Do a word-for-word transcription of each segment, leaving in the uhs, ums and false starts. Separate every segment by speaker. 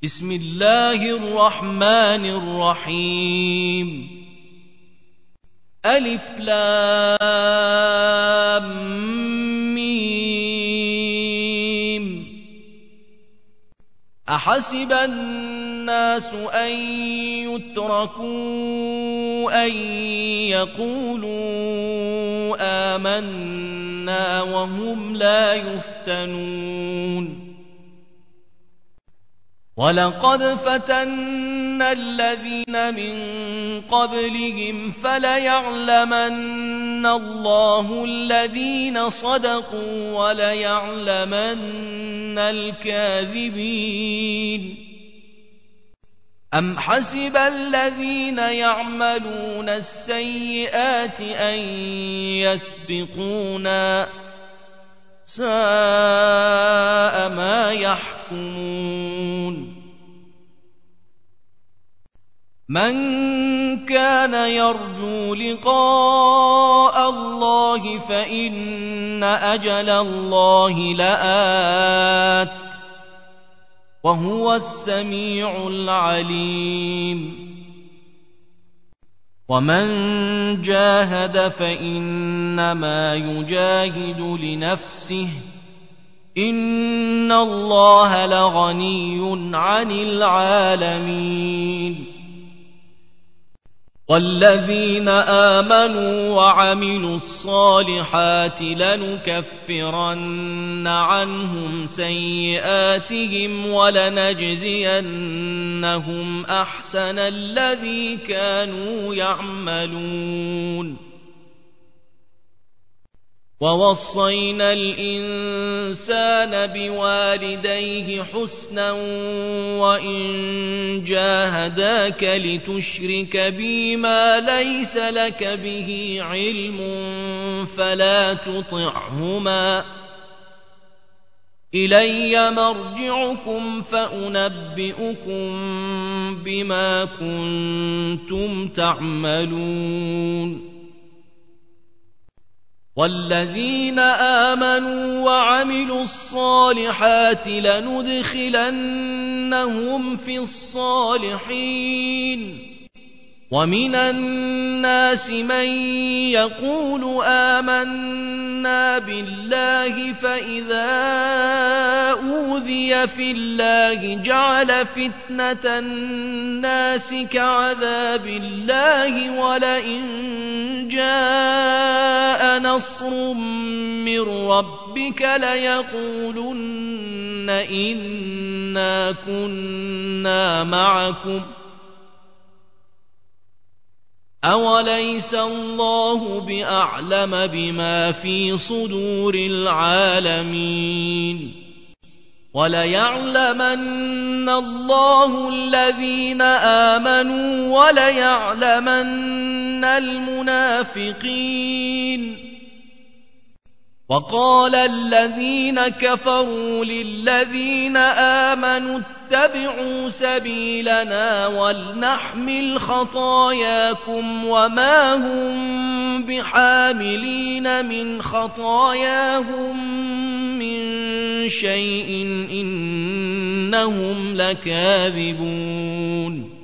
Speaker 1: بسم الله الرحمن الرحيم ألف لام ميم أحسب الناس أن يتركوا أن يقولوا آمنا وهم لا يفتنون ولقد فتنا الذين من قبلهم فليعلمن الله الذين صدقوا وليعلمن الكاذبين أم حسب الذين يعملون السيئات أن يسبقونا ساء ما يحكمون من كان يرجو لقاء الله فإن أجل الله لآت وهو السميع العليم ومن جاهد فإنما يجاهد لنفسه إن الله لغني عن العالمين والذين آمنوا وعملوا الصالحات لنكفرن عنهم سيئاتهم ولنجزينهم أحسن الذي كانوا يعملون ووصينا الإنسان بوالديه حسنا وإن جاهداك لتشرك بي ما ليس لك به علم فلا تطعهما إلي مرجعكم فأنبئكم بما كنتم تعملون والذين آمنوا وعملوا الصالحات لندخلنهم في الصالحين ومن الناس من يقول آمنا بالله فإذا أوذي في الله جعل فتنة الناس كعذاب الله ولئن جاء نصر من ربك ليقولن إنا كنا معكم أوليس الله بأعلم بما في صدور العالمين وليعلمن الله الذين آمنوا وليعلمن المنافقين وقال الذين كفروا للذين آمنوا اتبعوا سبيلنا ولنحمل خطاياكم وما هم بحاملين من خطاياهم من شيء إنهم لكاذبون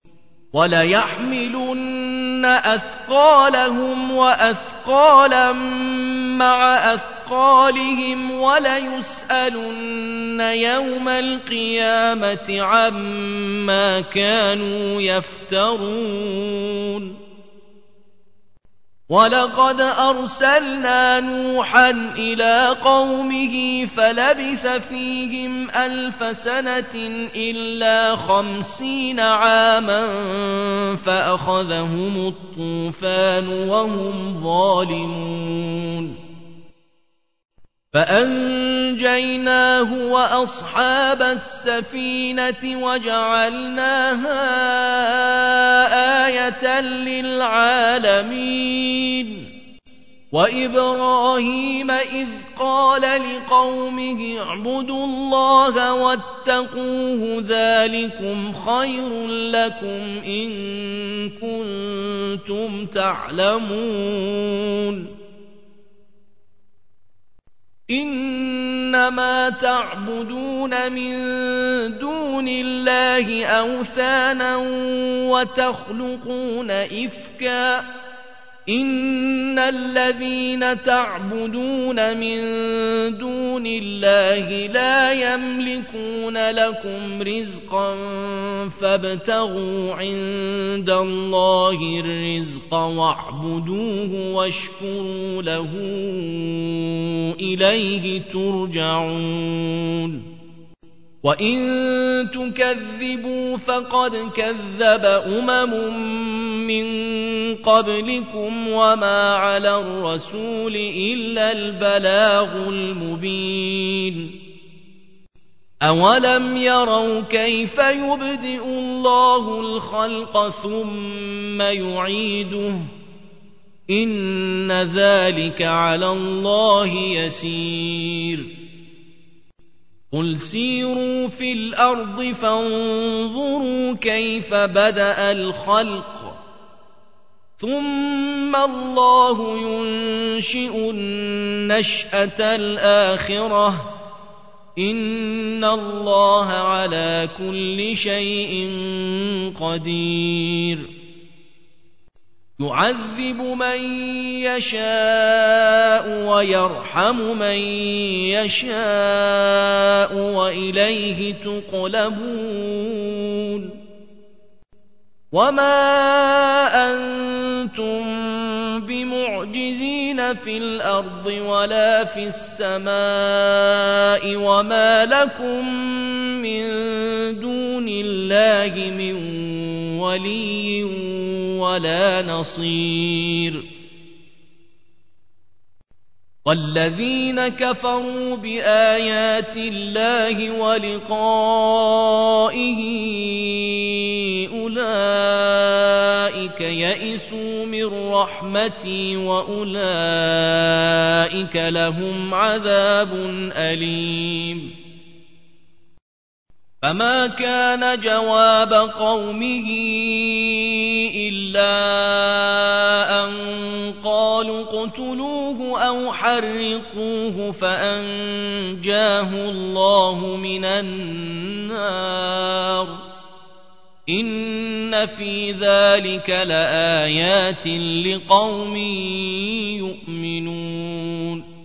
Speaker 1: وليحملن أثقالهم وأثقالا مع أثقالهم وليسألن يوم القيامة عما كانوا يفترون ولقد أرسلنا نوحا إلى قومه فلبث فيهم ألف سنة إلا خمسين عاما فأخذهم الطوفان وهم ظالمون فأنجيناه وأصحاب السفينة وجعلناها آية للعالمين وإبراهيم إذ قال لقومه اعبدوا الله واتقوه ذلكم خير لكم إن كنتم تعلمون إنما تعبدون من دون الله الله أوثانا وتخلقون إفكا إن الذين تعبدون من دون الله لا يملكون لكم رزقا فابتغوا عند الله الرزق واعبدوه واشكروا له إليه ترجعون وإن تكذبوا فقد كذب أمم من قبلكم وما على الرسول إلا البلاغ المبين أولم يروا كيف يبدئ الله الخلق ثم يعيده إن ذلك على الله يسير قل سيروا في الأرض فانظروا كيف بدأ الخلق ثم الله ينشئ النشأة الآخرة إن الله على كل شيء قدير يعذب من يشاء ويرحم من يشاء وإليه تقلبون وما أنتم بمعجزين في الأرض ولا في السماء وما لكم من دون الله من ولي ولا نصير والذين كفروا بآيات الله ولقائه أولئك يئسوا من رحمتي وأولئك لهم عذاب أليم فما كان جواب قومه إلا أن قالوا اقتلوه أو حرقوه فأنجاه الله من النار إن في ذلك لآيات لقوم يؤمنون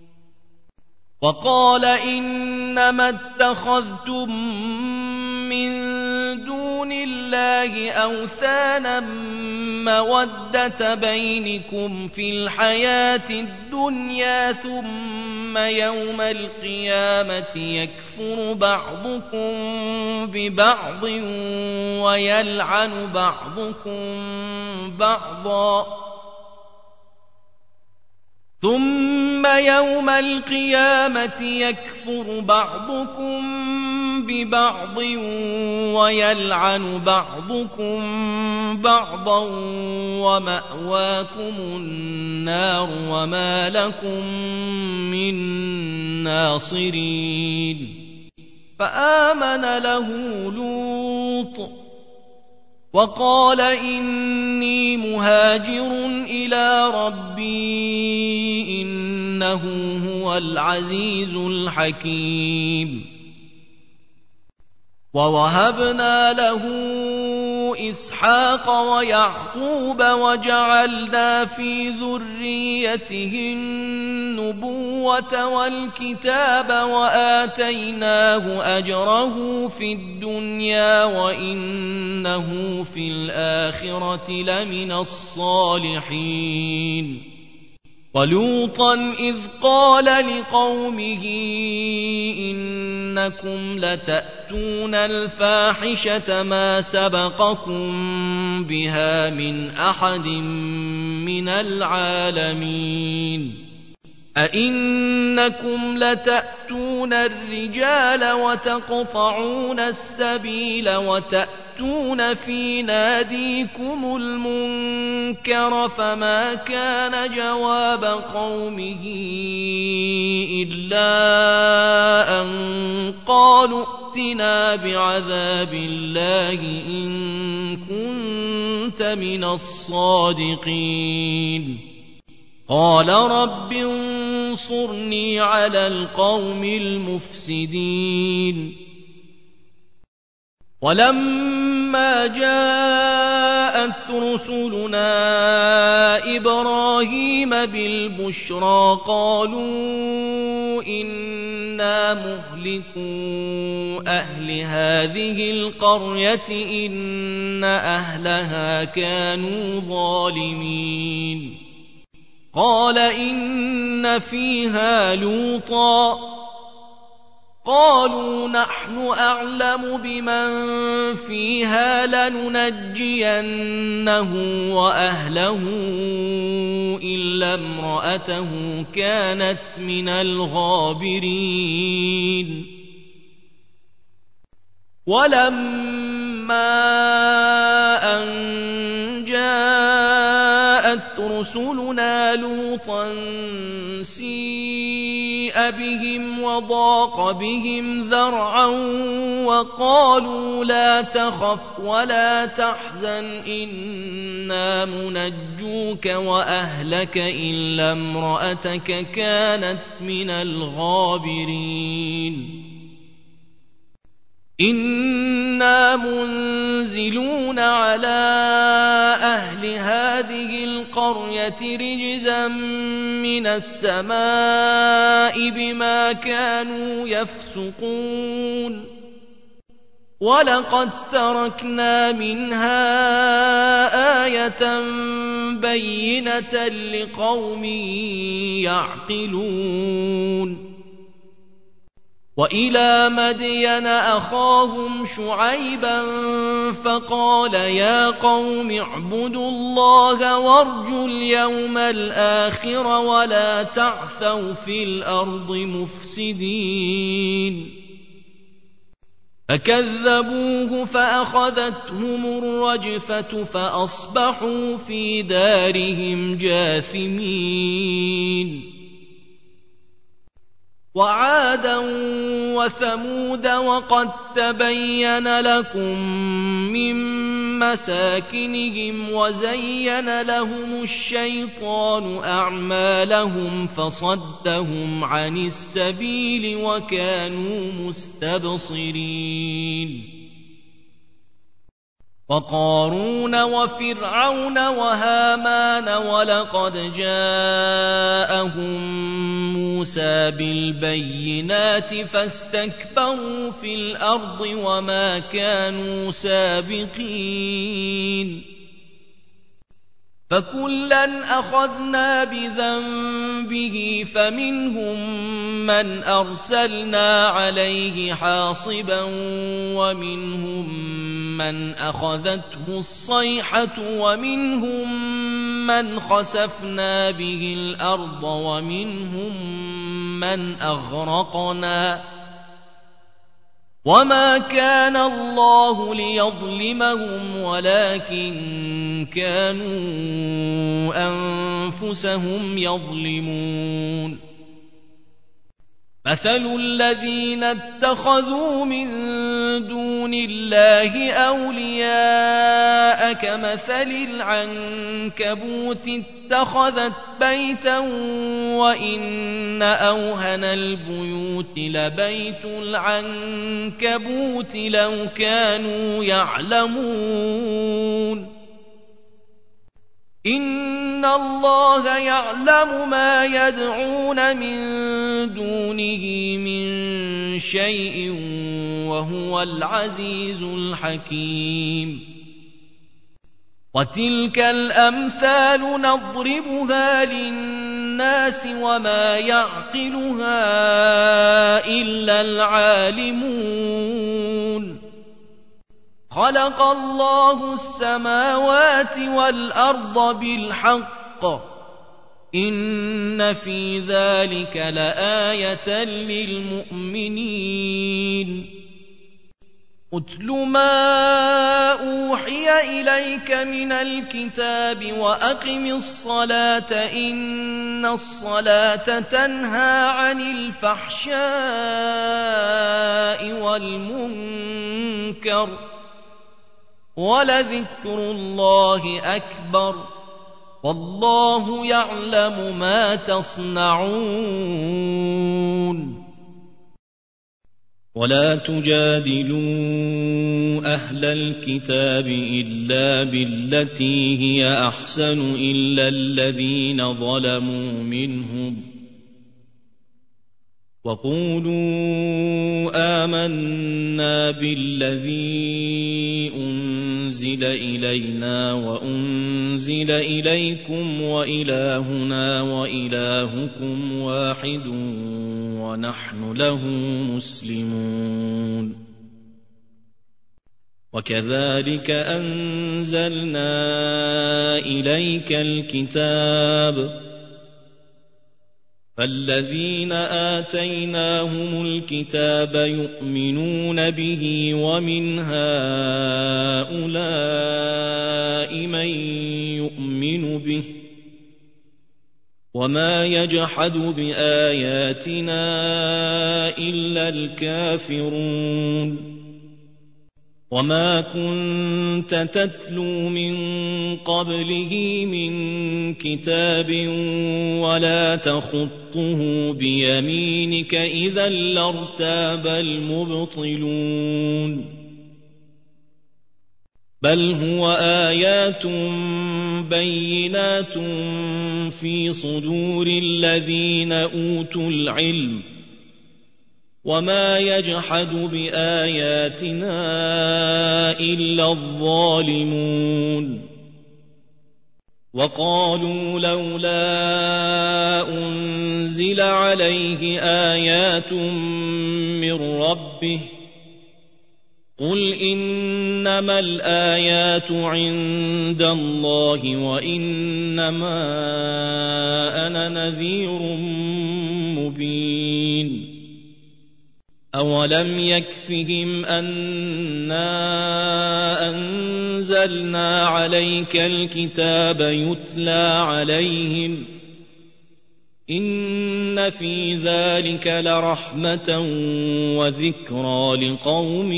Speaker 1: وقال إنما اتخذتم من دون الله أوثانا مودة بينكم في الحياة الدنيا ثم يوم القيامة يكفر بعضكم ببعض ويلعن بعضكم بعضا ثم يوم القيامة يكفر بعضكم ببعض ويلعن بعضكم بعضا ومأواكم النار وما لكم من ناصرين فآمن له لوط وقال إني مهاجر إلى ربي إنه هو العزيز الحكيم ووهبنا له إسحاق ويعقوب وجعلنا في ذريته النبوة والكتاب وآتيناه أجره في الدنيا وإنه في الآخرة لمن الصالحين ولوطا إذ قال لقومه إنكم لتأتون الفاحشة ما سبقكم بها من أحد من العالمين أئنكم لتأتون الرجال وتقطعون السبيل وتأتون في ناديكم المنكر فما كان جواب قومه إلا أن قالوا ائتنا بعذاب الله إن كنت من الصادقين قال رب انصرني على القوم المفسدين وَلَمَّا جَاءَتْ رُسُلُنَا إِبْرَاهِيمَ بِالْبُشْرَىٰ قَالُوا إِنَّا مُهْلِكُو أَهْلِ هَٰذِهِ الْقَرْيَةِ إِنَّ أَهْلَهَا كَانُوا ظَالِمِينَ قَالَ إِنَّ فِيهَا لُوطًا قَالُوا نَحْنُ أَعْلَمُ بِمَن فِيهَا لَنُنَجِّيَنَّهُ وَأَهْلَهُ إِلَّا امْرَأَتَهُ كَانَتْ مِنَ الْغَابِرِينَ وَلَمَّا أَن جَاءَتْ رُسُلُنَا لُوطًا سِيءَ بِهِمْ وَضَاقَ بِهِمْ ذَرْعًا وَقَالُوا لَا تَخَفْ وَلَا تَحْزَنْ إِنَّا مُنَجُّوكَ وَأَهْلَكَ إِلَّا امْرَأَتَكَ كَانَتْ مِنَ الْغَابِرِينَ إِنَّا مُنزِلُونَ عَلَىٰ أَهْلِ هَٰذِهِ الْقَرْيَةِ رِجْزًا مِّنَ السَّمَاءِ بِمَا كَانُوا يَفْسُقُونَ وَلَقَدْ تَرَكْنَا مِنْهَا آيَةً بَيِّنَةً لِّقَوْمٍ يَعْقِلُونَ وَإِلَىٰ مَدْيَنَ أَخَاهُمْ شُعَيْبًا فَقَالَ يَا قَوْمِ اعْبُدُوا اللَّهَ وَارْجُوا الْيَوْمَ الْآخِرَ وَلَا تَعْثَوْا فِي الْأَرْضِ مُفْسِدِينَ فَكَذَّبُوهُ فَأَخَذَتْهُمُ الرَّجْفَةُ فَأَصْبَحُوا فِي دَارِهِمْ جَاثِمِينَ وَعَادًا وَثَمُودَ وَقَد تَّبَيَّنَ لَكُم مِّن مَّسَاكِنِهِمْ وَزَيَّنَ لَهُمُ الشَّيْطَانُ أَعْمَالَهُمْ فَصَدَّهُمْ عَنِ السَّبِيلِ وَكَانُوا مُسْتَبْصِرِينَ وَقَارُونَ وَفِرْعَوْنَ وَهَامَانَ وَلَقَدْ جَاءَهُم مُّوسَىٰ بِالْبَيِّنَاتِ فَاسْتَكْبَرُوا فِي الْأَرْضِ وَمَا كَانُوا سَابِقِينَ فَكُلًّا أَخَذْنَا بِذَنبِهِ فَمِنْهُم مَّنْ أَرْسَلْنَا عَلَيْهِ حَاصِبًا وَمِنْهُم مَّنْ أَخَذَتْهُ الصَّيْحَةُ وَمِنْهُم مَّنْ خَسَفْنَا بِهِ الْأَرْضَ وَمِنْهُم مَّنْ أَغْرَقْنَا وَمَا كَانَ اللَّهُ لِيَظْلِمَهُمْ وَلَٰكِن كَانُوا أَنفُسَهُمْ يَظْلِمُونَ مَثَلُ الَّذِينَ اتَّخَذُوا مِن دُونِ اللَّهِ أَوْلِيَاءَ كَمَثَلِ الْعَنكَبُوتِ اتَّخَذَتْ بَيْتًا وَإِنَّ أَوْهَنَ الْبُيُوتِ لَبَيْتُ الْعَنكَبُوتِ لَوْ كَانُوا يَعْلَمُونَ إِنَّ اللَّهَ يَعْلَمُ مَا يَدْعُونَ مِن دُونِهِ مِن شَيْءٍ وَهُوَ الْعَزِيزُ الْحَكِيمُ وَتِلْكَ الْأَمْثَالُ نَضْرِبُهَا لِلنَّاسِ وَمَا يَعْقِلُهَا إِلَّا الْعَالِمُونَ خَلَقَ اللَّهُ السَّمَاوَاتِ وَالْأَرْضَ بِالْحَقِّ إِنَّ فِي ذَلِكَ لَآيَةً لِّلْمُؤْمِنِينَ أُتْلُ مَا أُوحِيَ إِلَيْكَ مِنَ الْكِتَابِ وَأَقِمِ الصَّلَاةَ إِنَّ الصَّلَاةَ تَنْهَىٰ عَنِ الْفَحْشَاءِ وَالْمُنكَرِ وَلَذِكْرُ اللَّهِ أَكْبَرُ وَاللَّهُ يَعْلَمُ مَا تَصْنَعُونَ وَلَا تُجَادِلُوا أهل الكتاب إلا بالتي هي أحسن إلا الذين ظلموا منهم وقولوا آمنا بالذي أنزل إلينا وأنزل إليكم وإلهنا وإلهكم واحد ونحن له مسلمون وكذلك أنزلنا إليك الكتاب فالذين آتيناهم الكتاب يؤمنون به ومن هؤلاء من يؤمن به وما يجحد بآياتنا إلا الكافرون وما كنت تتلو من قبله من كتاب ولا تخطه بيمينك إذا لارتاب المبطلون بل هو آيات بينات في صدور الذين أوتوا العلم وما يجحد بآياتنا إلا الظالمون وقالوا لولا أنزل عليه آيات من ربه قل إنما الآيات عند الله وإنما أنا نذير مبين أولم يكفهم أنا أنزلنا عليك الكتاب يتلى عليهم إن في ذلك لرحمة وذكرى لقوم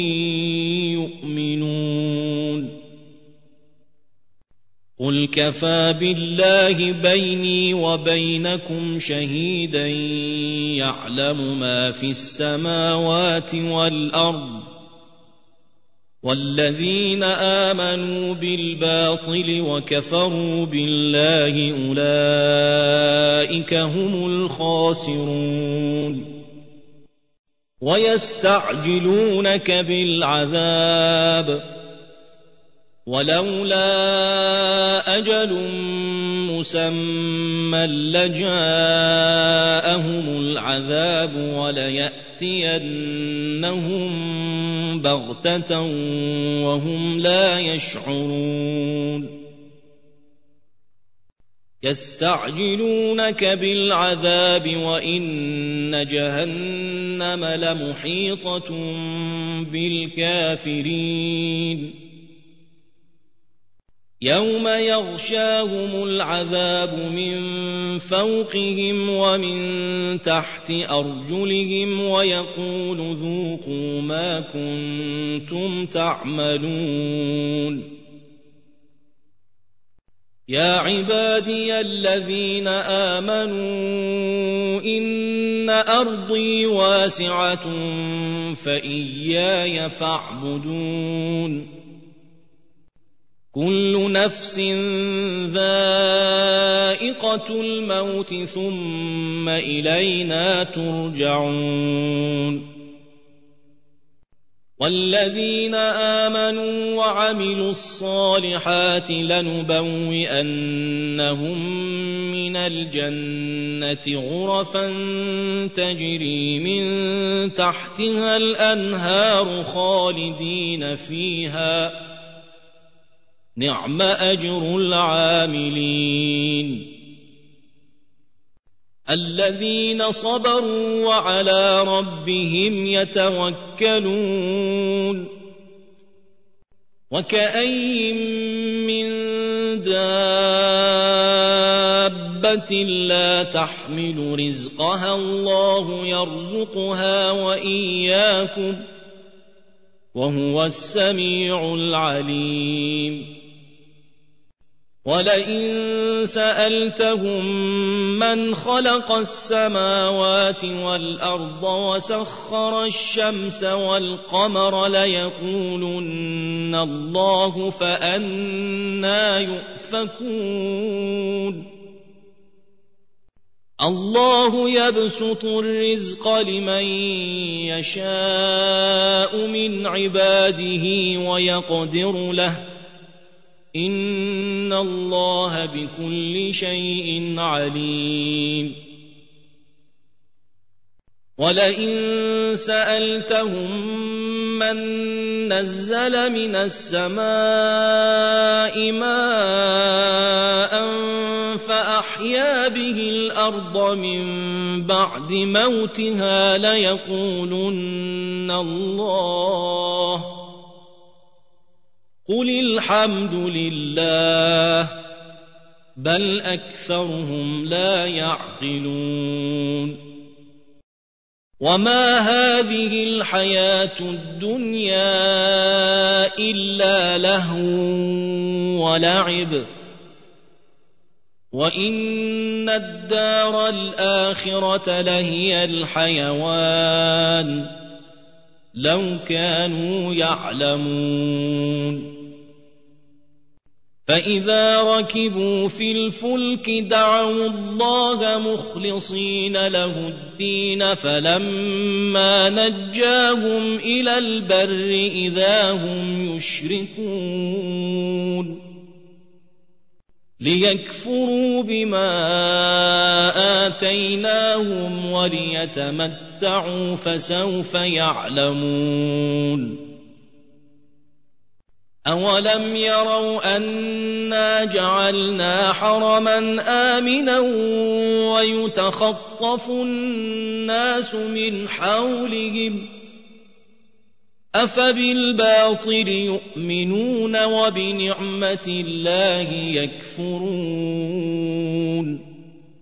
Speaker 1: يؤمنون قل كفى بالله بيني وبينكم شهيدا يعلم ما في السماوات والأرض والذين آمنوا بالباطل وكفروا بالله أولئك هم الخاسرون ويستعجلونك بالعذاب ولولا أجل مسمى لجاءهم العذاب وليأتينهم بغتة وهم لا يشعرون يستعجلونك بالعذاب وإن جهنم لمحيطة بالكافرين يوم يغشاهم العذاب من فوقهم ومن تحت أرجلهم ويقول ذوقوا ما كنتم تعملون يا عبادي الذين آمنوا إن أرضي واسعة فإياي فاعبدون كل نفس ذائقة الموت ثم إلينا ترجعون والذين آمنوا وعملوا الصالحات لنبوئنهم من الجنة غرفا تجري من تحتها الأنهار خالدين فيها نعم أجر العاملين الذين صبروا وعلى ربهم يتوكلون وكأين من دابة لا تحمل رزقها الله يرزقها وإياكم وهو السميع العليم ولئن سألتهم من خلق السماوات والأرض وسخر الشمس والقمر ليقولن الله فأنى يؤفكون الله يبسط الرزق لمن يشاء من عباده ويقدر له إن الله بكل شيء عليم ولئن سألتهم من نزل من السماء ماء فأحيا به الأرض من بعد موتها ليقولن الله قل الحمد لله بل أكثرهم لا يعقلون وما هذه الحياة الدنيا إلا لهو ولعب وإن الدار الآخرة لهي الحيوان لو كانوا يعلمون فإذا ركبوا في الفلك دعوا الله مخلصين له الدين فلما نجاهم إلى البر إذا هم يشركون ليكفروا بما آتيناهم وليتمتعوا فسوف يعلمون أولم يروا أنا جعلنا حرما آمنا ويتخطف الناس من حولهم أفبالباطل يؤمنون وبنعمة الله يكفرون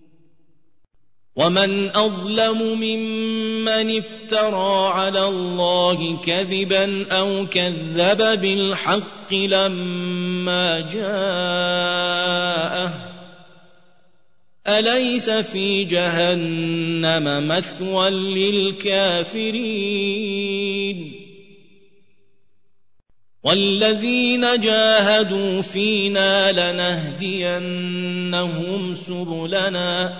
Speaker 1: ومن أظلم ممن افترى على الله كذبا أو كذب بالحق لما جاءه أليس في جهنم مثوى للكافرين والذين جاهدوا فينا لنهدينهم سبلنا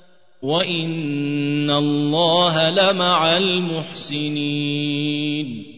Speaker 1: وإن الله لمع المحسنين